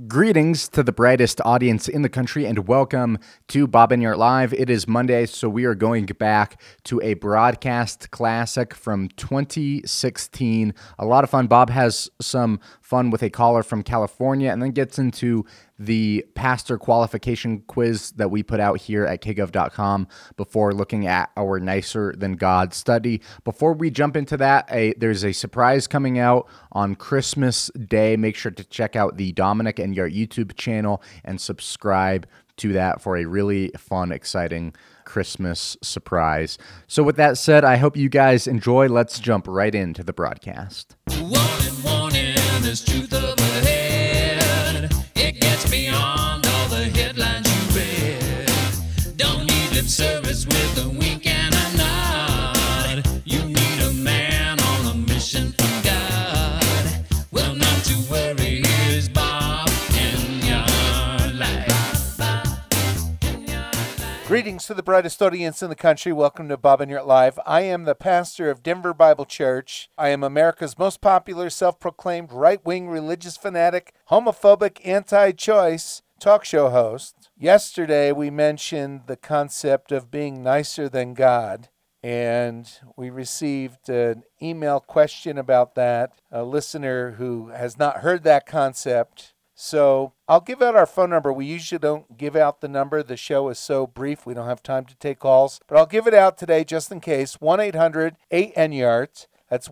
Greetings to the brightest audience in the country and welcome to Bob and Yart Live. It is Monday, so we are going back to a broadcast classic from 2016. A lot of fun. Bob has some fun with a caller from California and then gets into the pastor qualification quiz that we put out here at kgov.com before looking at our Nicer Than God study. Before we jump into that, there's a surprise coming out on Christmas Day. Make sure to check out the Dominic and Yart YouTube channel and subscribe to that for a really fun, exciting Christmas surprise. So with that said, I hope you guys enjoy. Let's jump right into the broadcast. Warning, there's truth up ahead. It gets beyond all the headlines you read. Don't need lip service with a wink and a nod. You need a man on a mission from God. Well, not to worry, here's Bob in your life. Greetings to the brightest audience in the country. Welcome to Bob and Yart Live. I am the pastor of Denver Bible Church. I am America's most popular self-proclaimed right-wing religious fanatic, homophobic, anti-choice talk show host. Yesterday we mentioned the concept of being nicer than God, and we received an email question about that, a listener who has not heard that concept. So I'll give out our phone number. We usually don't give out the number. The show is so brief, we don't have time to take calls. But I'll give it out today just in case. 1-800-8-NYART. That's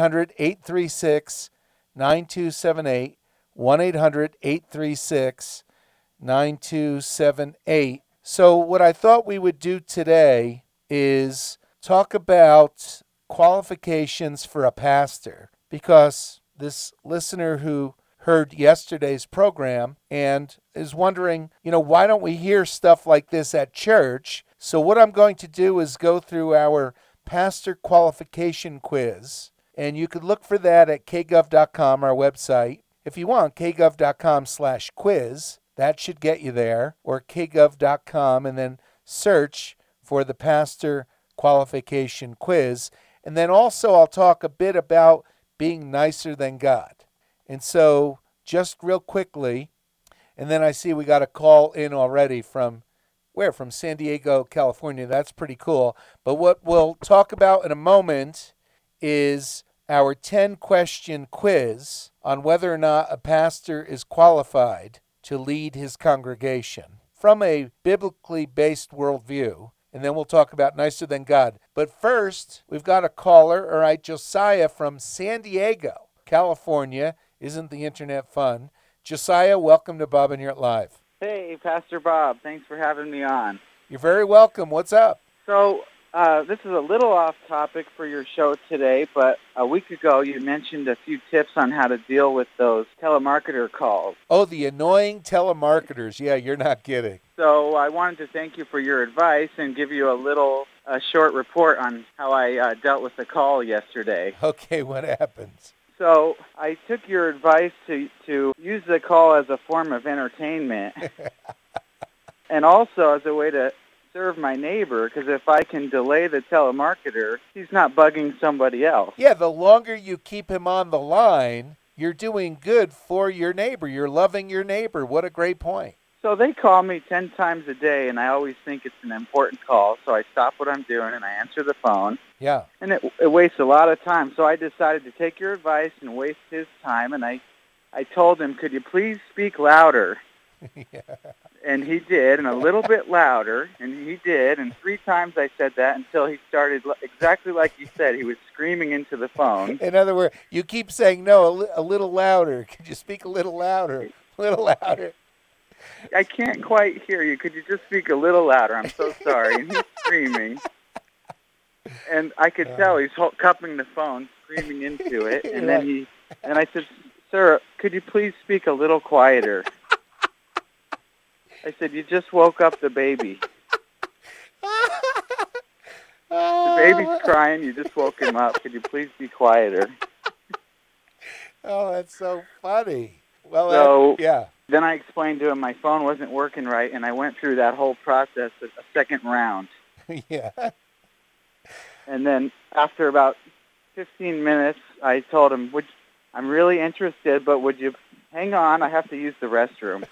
1-800-836-9278. 1-800-836-9278. So what I thought we would do today is talk about qualifications for a pastor, because this listener who heard yesterday's program and is wondering, why don't we hear stuff like this at church? So what I'm going to do is go through our pastor qualification quiz, and you could look for that at kgov.com, our website. If you want, kgov.com/quiz, that should get you there, or kgov.com, and then search for the pastor qualification quiz. And then also I'll talk a bit about being nicer than God. And so, just real quickly, and then I see we got a call in already from San Diego, California. That's pretty cool. But what we'll talk about in a moment is our 10-question quiz on whether or not a pastor is qualified to lead his congregation from a biblically based worldview. And then we'll talk about nicer than God. But first, we've got a caller, all right, Josiah from San Diego, California. Isn't the internet fun? Josiah, welcome to Bob and Yart Live. Hey, Pastor Bob. Thanks for having me on. You're very welcome. What's up? So, this is a little off topic for your show today, but a week ago you mentioned a few tips on how to deal with those telemarketer calls. Oh, the annoying telemarketers. Yeah, you're not kidding. So I wanted to thank you for your advice and give you a short report on how I dealt with the call yesterday. Okay, what happens? So I took your advice to use the call as a form of entertainment and also as a way to serve my neighbor, because if I can delay the telemarketer, he's not bugging somebody else. Yeah, the longer you keep him on the line, you're doing good for your neighbor. You're loving your neighbor. What a great point. So they call me 10 times a day, and I always think it's an important call, so I stop what I'm doing and I answer the phone. Yeah. And it wastes a lot of time, so I decided to take your advice and waste his time, and I told him, could you please speak louder? Yeah. And he did, and a little bit louder, and he did, and 3 times I said that until he started exactly like you said. He was screaming into the phone. In other words, you keep saying, no, a little louder. Could you speak a little louder? A little louder. I can't quite hear you. Could you just speak a little louder? I'm so sorry. And he's screaming. And I could tell he's cupping the phone, screaming into it. And then I said, sir, could you please speak a little quieter? I said, you just woke up the baby. The baby's crying. You just woke him up. Could you please be quieter? Oh, that's so funny. Well, yeah. Then I explained to him my phone wasn't working right, and I went through that whole process a second round. Yeah. And then after about 15 minutes, I told him, I'm really interested, but would you hang on, I have to use the restroom.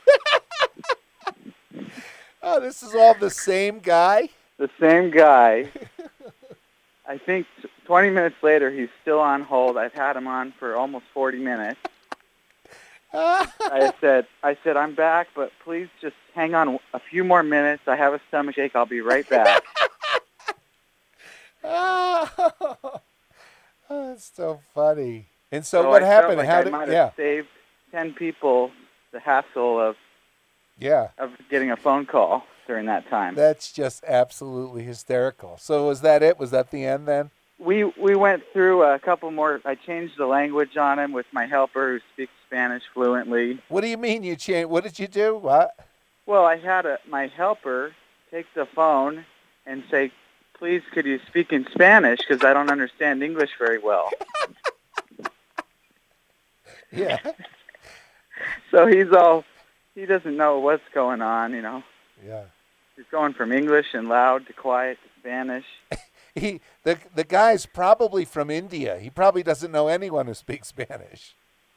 Oh, this is all the same guy? The same guy. I think 20 minutes later, he's still on hold. I've had him on for almost 40 minutes. I said, I'm back, but please just hang on a few more minutes. I have a stomachache. I'll be right back. Oh, that's so funny. And so what happened? Like How I did might have saved 10 people the hassle of getting a phone call during that time. That's just absolutely hysterical. So was that it? Was that the end then? We went through a couple more. I changed the language on him with my helper who speaks Spanish fluently. What do you mean you changed? What did you do? What? Well, I had my helper take the phone and say, please, could you speak in Spanish? Because I don't understand English very well. Yeah. So he doesn't know what's going on, you know. Yeah. He's going from English and loud to quiet to Spanish. The guy's probably from India. He probably doesn't know anyone who speaks Spanish.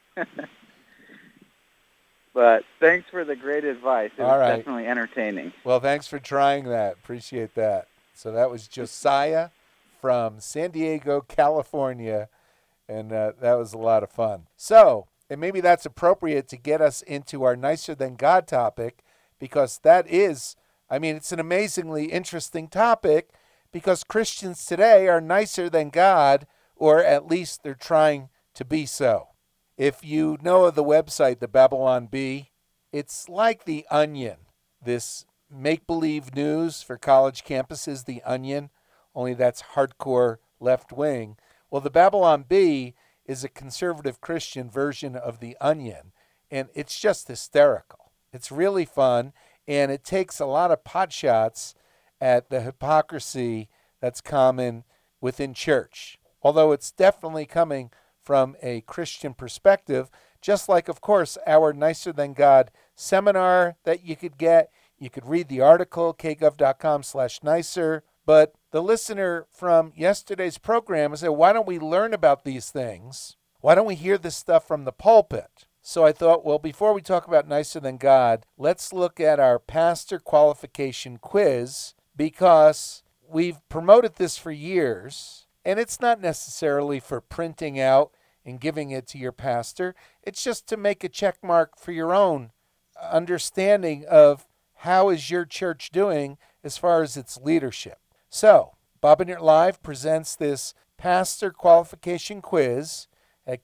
But thanks for the great advice. It was right. Definitely entertaining. Well, thanks for trying that. Appreciate that. So that was Josiah from San Diego, California, and that was a lot of fun. So, and maybe that's appropriate to get us into our Nicer Than God topic, because that is, it's an amazingly interesting topic, because Christians today are nicer than God, or at least they're trying to be so. If you know of the website, the Babylon Bee, it's like The Onion, this make-believe news for college campuses, The Onion, only that's hardcore left-wing. Well, the Babylon Bee is a conservative Christian version of The Onion, and it's just hysterical. It's really fun, and it takes a lot of pot shots at the hypocrisy that's common within church, although it's definitely coming from a Christian perspective, just like, of course, our Nicer Than God seminar that you could get. You could read the article, kgov.com/nicer. But the listener from yesterday's program said, why don't we learn about these things? Why don't we hear this stuff from the pulpit? So I thought, well, before we talk about Nicer Than God, let's look at our pastor qualification quiz, because we've promoted this for years, and it's not necessarily for printing out and giving it to your pastor. It's just to make a check mark for your own understanding of how is your church doing as far as its leadership. So, Bob and Your Live presents this pastor qualification quiz at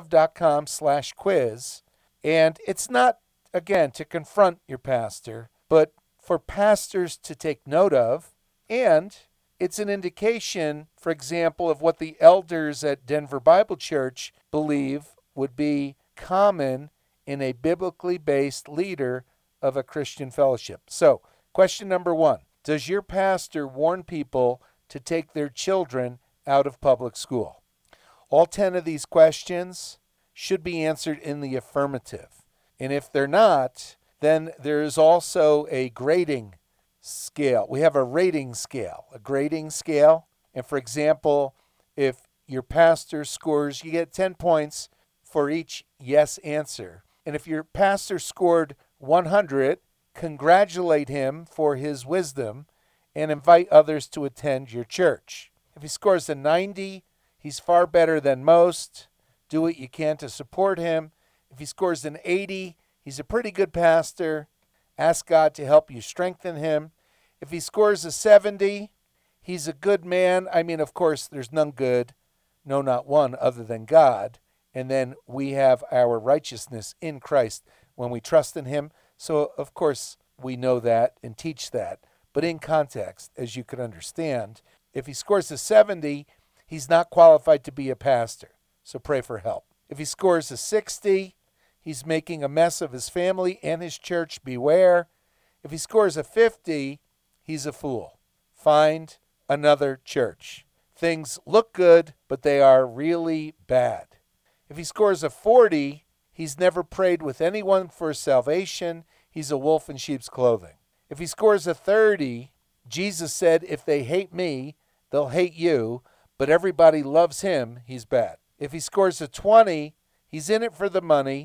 kgov.com/quiz. And it's not, again, to confront your pastor, but for pastors to take note of. And it's an indication, for example, of what the elders at Denver Bible Church believe would be common in a biblically based leader of a Christian fellowship. So, question number 1. Does your pastor warn people to take their children out of public school? All 10 of these questions should be answered in the affirmative. And if they're not, then there is also a grading scale. We have a rating scale, a grading scale. And for example, if your pastor scores, you get 10 points for each yes answer. And if your pastor scored 100, congratulate him for his wisdom and invite others to attend your church. If he scores a 90, he's far better than most. Do what you can to support him. If he scores an 80, he's a pretty good pastor. Ask God to help you strengthen him. If he scores a 70, he's a good man. Of course, there's none good, no, not one, other than God. And then we have our righteousness in Christ when we trust in him. So, of course, we know that and teach that. But in context, as you could understand, if he scores a 70, he's not qualified to be a pastor. So pray for help. If he scores a 60, he's making a mess of his family and his church. Beware. If he scores a 50, he's a fool. Find another church. Things look good, but they are really bad. If he scores a 40, he's never prayed with anyone for salvation. He's a wolf in sheep's clothing. If he scores a 30, Jesus said, if they hate me, they'll hate you, but everybody loves him, he's bad. If he scores a 20, he's in it for the money,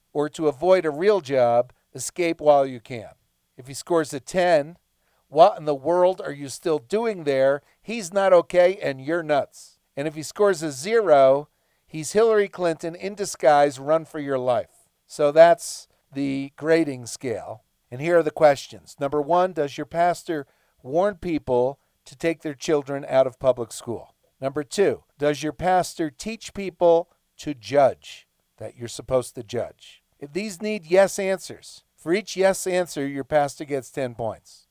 or to avoid a real job, escape while you can. If he scores a 10, what in the world are you still doing there? He's not okay and you're nuts. And if he scores a 0, he's Hillary Clinton in disguise, run for your life. So that's the grading scale. And here are the questions. Number 1, does your pastor warn people to take their children out of public school? Number 2, does your pastor teach people to judge, that you're supposed to judge? If these need yes answers, for each yes answer, your pastor gets 10 points.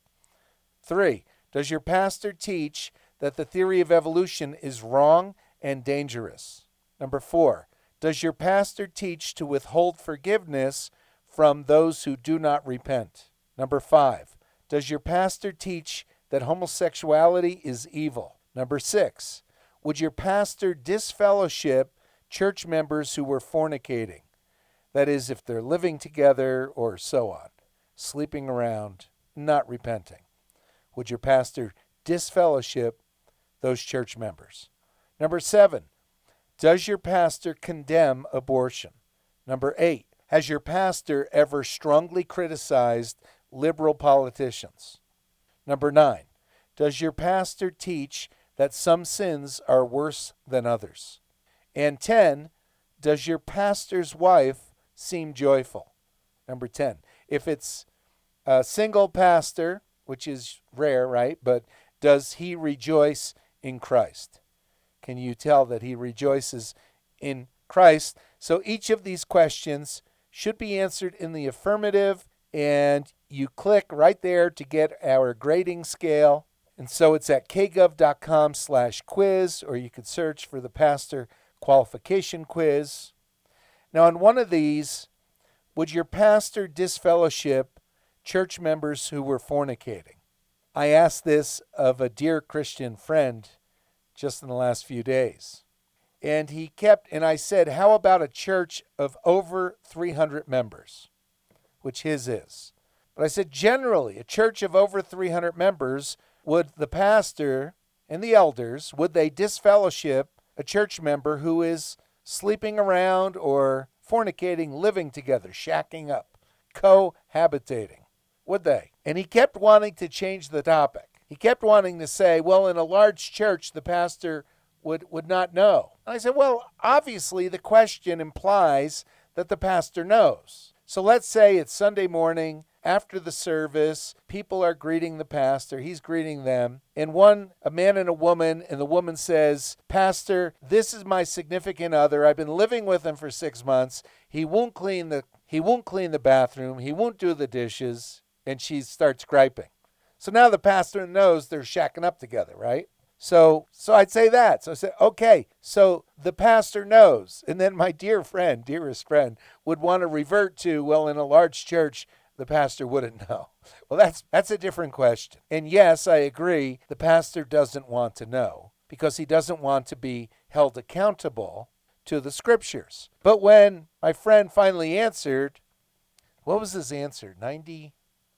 3, does your pastor teach that the theory of evolution is wrong and dangerous? Number 4, does your pastor teach to withhold forgiveness from those who do not repent? Number 5, does your pastor teach that homosexuality is evil? Number 6, would your pastor disfellowship church members who were fornicating? That is, if they're living together or so on, sleeping around, not repenting. Would your pastor disfellowship those church members? Number 7, does your pastor condemn abortion? Number 8, has your pastor ever strongly criticized liberal politicians? Number 9, does your pastor teach that some sins are worse than others? And 10, does your pastor's wife seem joyful? Number 10, if it's a single pastor, which is rare, right? But does he rejoice in Christ? Can you tell that he rejoices in Christ? So each of these questions should be answered in the affirmative, and you click right there to get our grading scale. And so it's at kgov.com/quiz, or you could search for the pastor qualification quiz. Now, on one of these, would your pastor disfellowship church members who were fornicating? I asked this of a dear Christian friend just in the last few days. And I said, how about a church of over 300 members, which his is? But I said, generally, a church of over 300 members, would the pastor and the elders, would they disfellowship a church member who is sleeping around or fornicating, living together, shacking up, cohabitating? Would they? And he kept wanting to change the topic. He kept wanting to say, well, in a large church, the pastor would not know. And I said, well, obviously the question implies that the pastor knows. So let's say it's Sunday morning, after the service, people are greeting the pastor, he's greeting them, and a man and a woman, and the woman says, Pastor, this is my significant other. I've been living with him for 6 months. He won't clean the bathroom. He won't do the dishes. And she starts griping. So now the pastor knows they're shacking up together, right? So I'd say that. So I said, okay, so the pastor knows. And then my dearest friend, would want to revert to, well, in a large church, the pastor wouldn't know. Well, that's a different question. And yes, I agree, the pastor doesn't want to know because he doesn't want to be held accountable to the scriptures. But when my friend finally answered, what was his answer? 98%.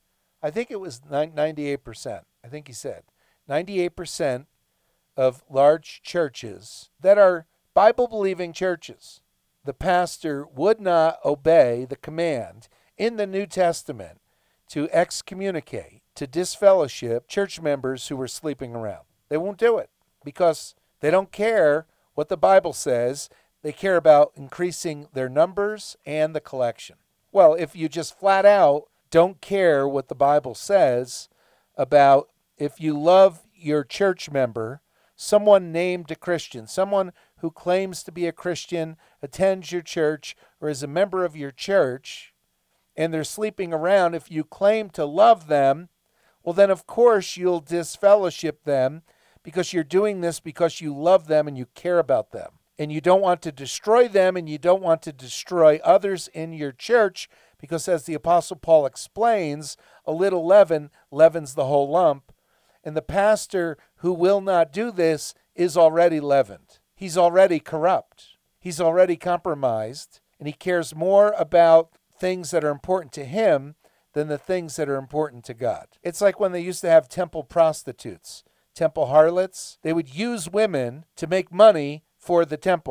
I think he said 98% of large churches that are Bible-believing churches, the pastor would not obey the command in the New Testament to excommunicate, to disfellowship church members who were sleeping around. They won't do it because they don't care what the Bible says. They care about increasing their numbers and the collection. Well, if you just flat out don't care what the Bible says about if you love your church member, someone named a Christian, someone who claims to be a Christian, attends your church, or is a member of your church, and they're sleeping around, if you claim to love them, well then of course you'll disfellowship them because you're doing this because you love them and you care about them. And you don't want to destroy them and you don't want to destroy others in your church because as the Apostle Paul explains, a little leaven leavens the whole lump. And the pastor who will not do this is already leavened. He's already corrupt. He's already compromised. And he cares more about things that are important to him than the things that are important to God. It's like when they used to have temple prostitutes, temple harlots. They would use women to make money for the temple.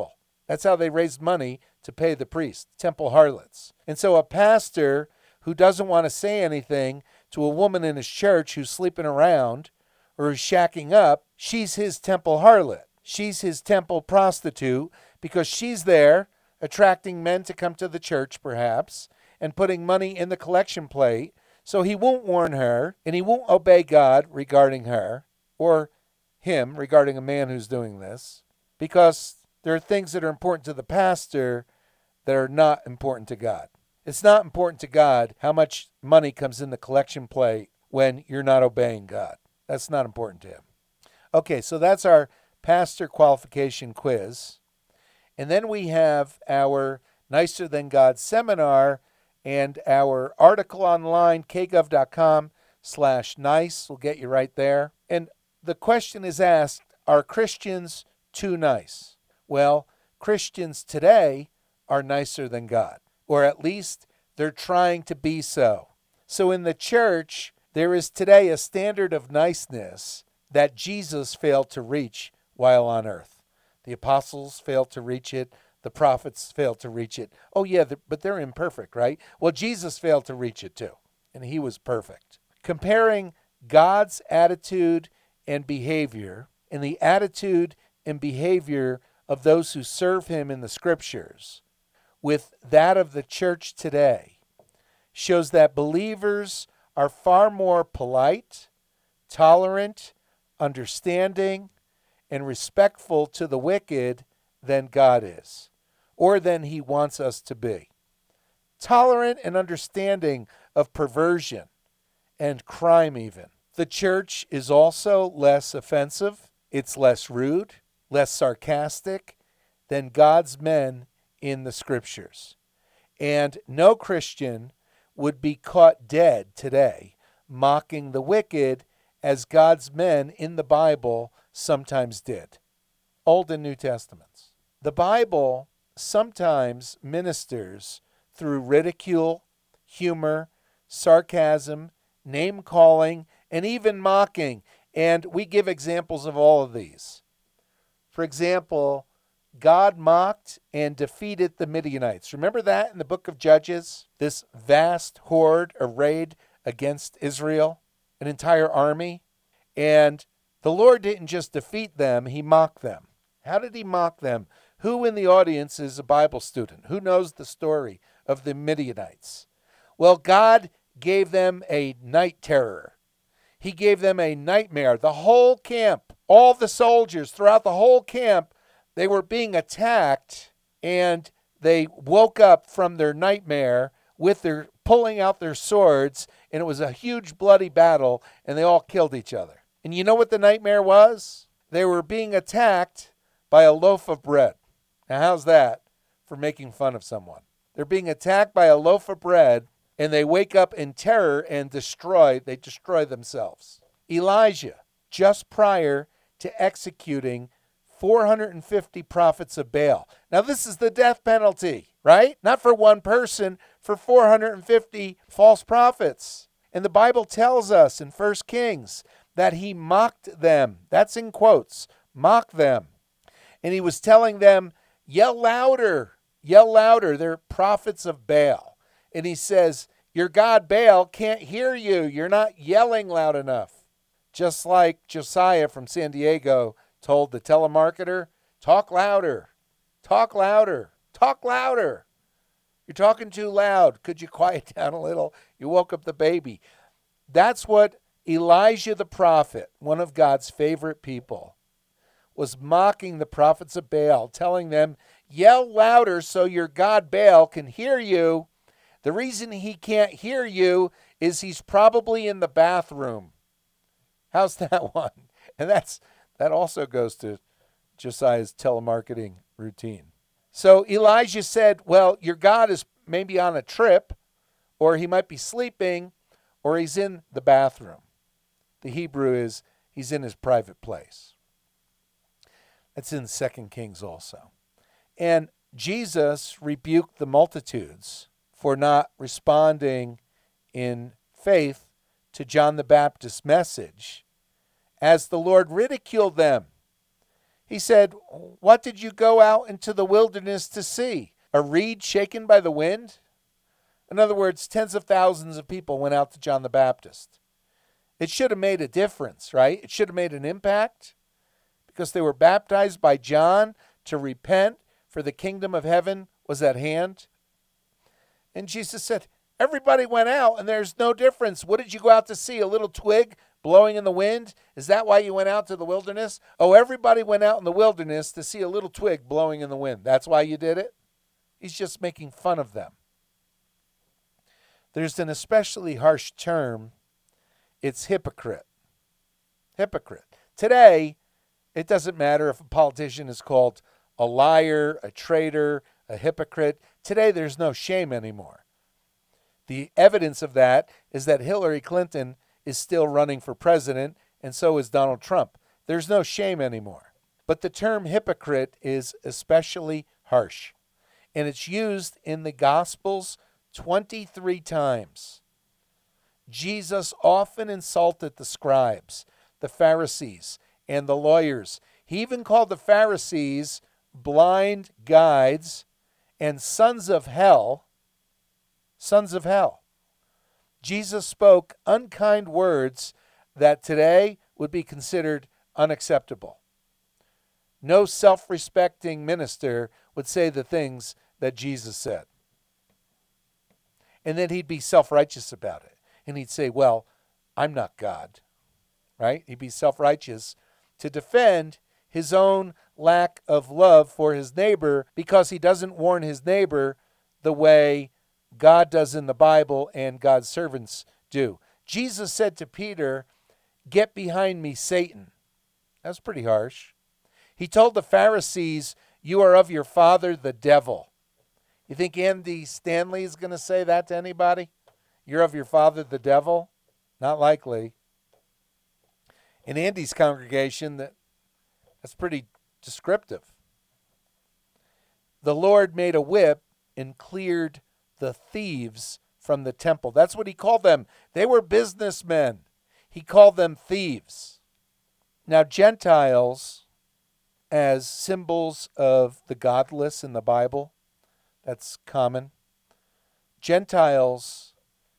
That's how they raised money to pay the priests, temple harlots. And so a pastor who doesn't want to say anything to a woman in his church who's sleeping around or who's shacking up, she's his temple harlot. She's his temple prostitute because she's there attracting men to come to the church perhaps and putting money in the collection plate. So he won't warn her and he won't obey God regarding her or him regarding a man who's doing this because there are things that are important to the pastor that are not important to God. It's not important to God how much money comes in the collection plate when you're not obeying God. That's not important to him. Okay, so that's our pastor qualification quiz. And then we have our Nicer Than God seminar and our article online, kgov.com/nice will get you right there. And the question is asked, are Christians too nice? Well, Christians today are nicer than God, or at least they're trying to be so. So in the church, there is today a standard of niceness that Jesus failed to reach while on earth. The apostles failed to reach it. The prophets failed to reach it. Oh yeah, but they're imperfect, right? Well, Jesus failed to reach it too, and he was perfect. Comparing God's attitude and behavior and the attitude and behavior of those who serve him in the scriptures with that of the church today shows that believers are far more polite, tolerant, understanding, and respectful to the wicked than God is, or than he wants us to be. Tolerant and understanding of perversion and crime even. The church is also less offensive, it's less rude, less sarcastic than God's men in the scriptures. And no Christian would be caught dead today mocking the wicked as God's men in the Bible sometimes did. Old and New Testaments. The Bible sometimes ministers through ridicule, humor, sarcasm, name-calling, and even mocking. And we give examples of all of these. For example, God mocked and defeated the Midianites. Remember that in the book of Judges? This vast horde arrayed against Israel, an entire army. And the Lord didn't just defeat them, he mocked them. How did he mock them? Who in the audience is a Bible student? Who knows the story of the Midianites? Well, God gave them a night terror. He gave them a nightmare. The whole camp, all the soldiers throughout the whole camp, they were being attacked, and they woke up from their nightmare with their pulling out their swords, and it was a huge bloody battle, and they all killed each other. And you know what the nightmare was? They were being attacked by a loaf of bread. Now, how's that for making fun of someone? They're being attacked by a loaf of bread, and they wake up in terror and destroy themselves. Elijah, just prior to executing 450 prophets of Baal. Now, this is the death penalty, right? Not for one person, for 450 false prophets. And the Bible tells us in 1 Kings that he mocked them. That's in quotes, mock them. And he was telling them, yell louder, yell louder. They're prophets of Baal. And he says, your God Baal can't hear you. You're not yelling loud enough. Just like Josiah from San Diego told the telemarketer, talk louder, talk louder, talk louder. You're talking too loud. Could you quiet down a little? You woke up the baby. That's what Elijah the prophet, one of God's favorite people, was mocking the prophets of Baal, telling them, yell louder so your God Baal can hear you. The reason he can't hear you is he's probably in the bathroom. How's that one? And that also goes to Josiah's telemarketing routine. So Elijah said, well, your God is maybe on a trip, or he might be sleeping, or he's in the bathroom. The Hebrew is he's in his private place. That's in 2 Kings also. And Jesus rebuked the multitudes for not responding in faith to John the Baptist's message, as the Lord ridiculed them. He said, what did you go out into the wilderness to see? A reed shaken by the wind? In other words, tens of thousands of people went out to John the Baptist. It should have made a difference, right? It should have made an impact because they were baptized by John to repent, for the kingdom of heaven was at hand. And Jesus said, everybody went out and there's no difference. What did you go out to see? A little twig blowing in the wind? Is that why you went out to the wilderness? Oh, everybody went out in the wilderness to see a little twig blowing in the wind. That's why you did it? He's just making fun of them. There's an especially harsh term. It's hypocrite. Hypocrite. Today, it doesn't matter if a politician is called a liar, a traitor, a hypocrite. Today, there's no shame anymore. The evidence of that is that Hillary Clinton is still running for president, and so is Donald Trump. There's no shame anymore. But the term hypocrite is especially harsh, and it's used in the Gospels 23 times. Jesus often insulted the scribes, the Pharisees, and the lawyers. He even called the Pharisees blind guides and sons of hell. Sons of hell. Jesus spoke unkind words that today would be considered unacceptable. No self-respecting minister would say the things that Jesus said. And then he'd be self-righteous about it. And he'd say, well, I'm not God. Right? He'd be self-righteous to defend his own lack of love for his neighbor because he doesn't warn his neighbor the way God does in the Bible and God's servants do. Jesus said to Peter, get behind me, Satan. That's pretty harsh. He told the Pharisees, you are of your father, the devil. You think Andy Stanley is going to say that to anybody? You're of your father, the devil? Not likely. In Andy's congregation, that's pretty descriptive. The Lord made a whip and cleared the thieves from the temple. That's what he called them. They were businessmen. He called them thieves. Now, Gentiles, as symbols of the godless in the Bible, that's common. Gentiles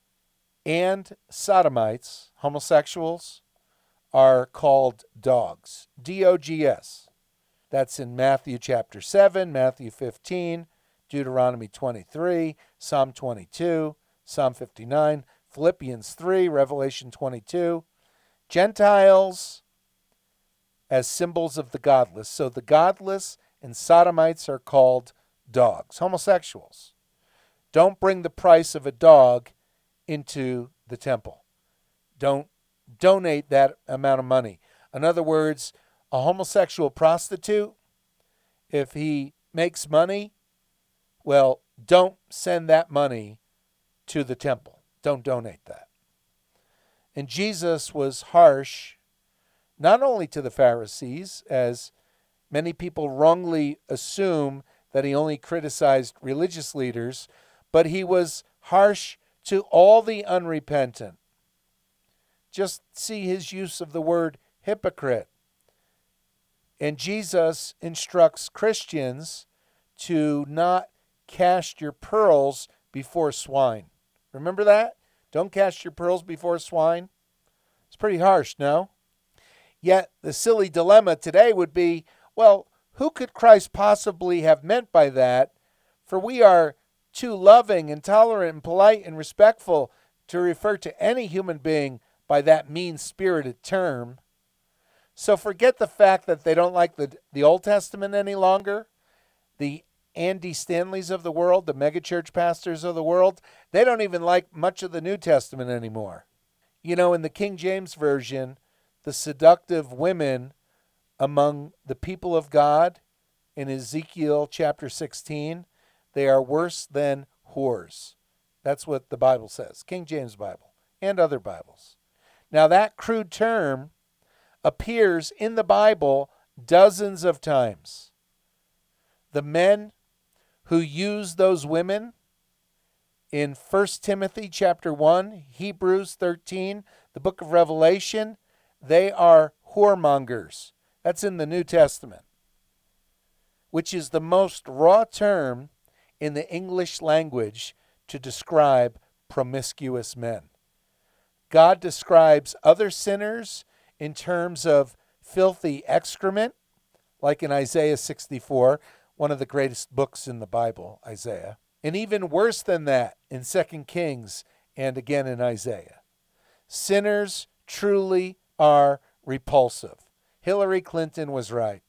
and sodomites, homosexuals, are called dogs. D-O-G-S. That's in Matthew chapter 7, Matthew 15, Deuteronomy 23, Psalm 22, Psalm 59, Philippians 3, Revelation 22. Gentiles as symbols of the godless. So the godless and sodomites are called dogs. Homosexuals. Don't bring the price of a dog into the temple. Don't donate that amount of money. In other words, a homosexual prostitute, if he makes money, well, don't send that money to the temple. Don't donate that. And Jesus was harsh, not only to the Pharisees, as many people wrongly assume that he only criticized religious leaders, but he was harsh to all the unrepentant. Just see his use of the word hypocrite. And Jesus instructs Christians to not cast your pearls before swine. Remember that? Don't cast your pearls before swine. It's pretty harsh, no? Yet the silly dilemma today would be, well, who could Christ possibly have meant by that? For we are too loving and tolerant and polite and respectful to refer to any human being by that mean-spirited term. So forget the fact that they don't like the Old Testament any longer. The Andy Stanleys of the world, the megachurch pastors of the world, they don't even like much of the New Testament anymore. You know, in the King James Version, the seductive women among the people of God in Ezekiel chapter 16, they are worse than whores. That's what the Bible says, King James Bible and other Bibles. Now that crude term appears in the Bible dozens of times. The men who use those women in 1 Timothy chapter 1, Hebrews 13, the book of Revelation, they are whoremongers. That's in the New Testament. which is the most raw term in the English language to describe promiscuous men. God describes other sinners in terms of filthy excrement, like in Isaiah 64, one of the greatest books in the Bible, Isaiah. And even worse than that in 2 Kings and again in Isaiah. Sinners truly are repulsive. Hillary Clinton was right.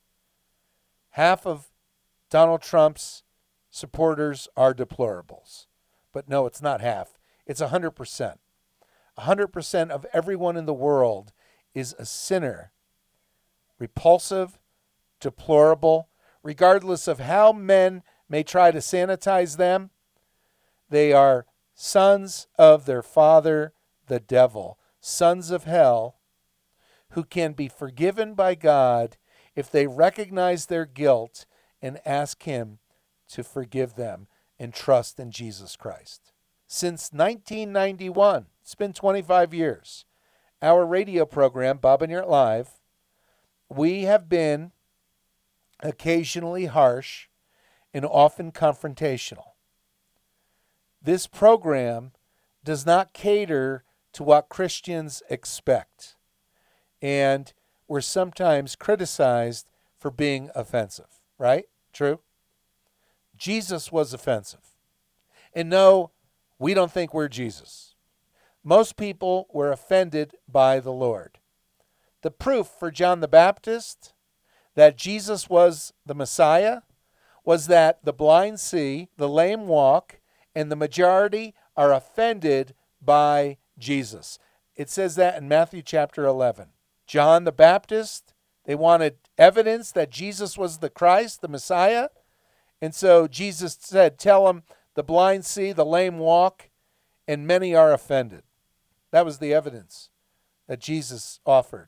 Half of Donald Trump's supporters are deplorables. But no, it's not half. It's 100%. 100% of everyone in the world is a sinner. Repulsive, deplorable, regardless of how men may try to sanitize them. They are sons of their father, the devil, sons of hell, who can be forgiven by God if they recognize their guilt and ask him to forgive them and trust in Jesus Christ. Since 1991, it's been 25 years, our radio program, Bob and Yurt Live, we have been occasionally harsh and often confrontational. This program does not cater to what Christians expect, and we're sometimes criticized for being offensive, right? True? Jesus was offensive. And no, we don't think we're Jesus. Most people were offended by the Lord. The proof for John the Baptist that Jesus was the Messiah was that the blind see, the lame walk, and the majority are offended by Jesus. It says that in Matthew chapter 11. John the Baptist, they wanted evidence that Jesus was the Christ, the Messiah. And so Jesus said, tell them the blind see, the lame walk, and many are offended. That was the evidence that Jesus offered.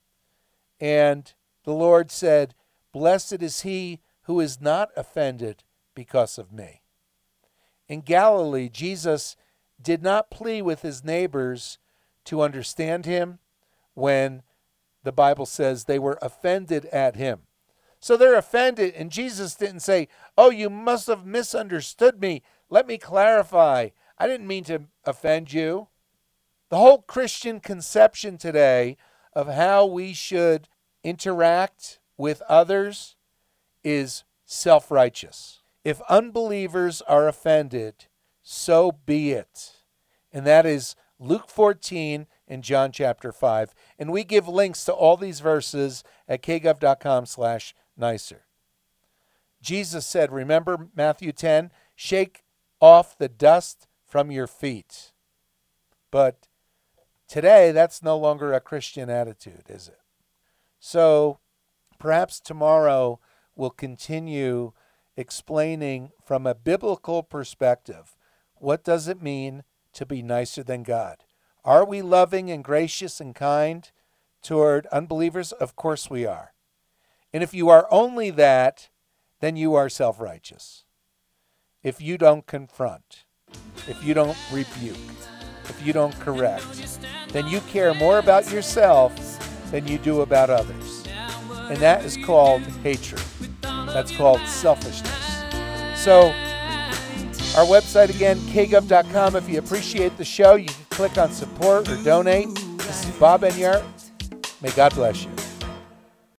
And the Lord said, blessed is he who is not offended because of me. In Galilee, Jesus did not plead with his neighbors to understand him when the Bible says they were offended at him. So they're offended, and Jesus didn't say, oh, you must have misunderstood me. Let me clarify. I didn't mean to offend you. The whole Christian conception today of how we should interact with others is self-righteous. If unbelievers are offended, so be it. And that is Luke 14 and John chapter 5. And we give links to all these verses at kgov.com/nicer. Jesus said, remember Matthew 10, shake off the dust from your feet. But today, that's no longer a Christian attitude, is it? So perhaps tomorrow we'll continue explaining from a biblical perspective, what does it mean to be nicer than God? Are we loving and gracious and kind toward unbelievers? Of course we are. And if you are only that, then you are self-righteous. If you don't confront, if you don't rebuke, if you don't correct, then you care more about yourself than you do about others. And that is called hatred. That's called selfishness. So, our website again, kgov.com. If you appreciate the show, you can click on support or donate. This is Bob and Yurt. May God bless you.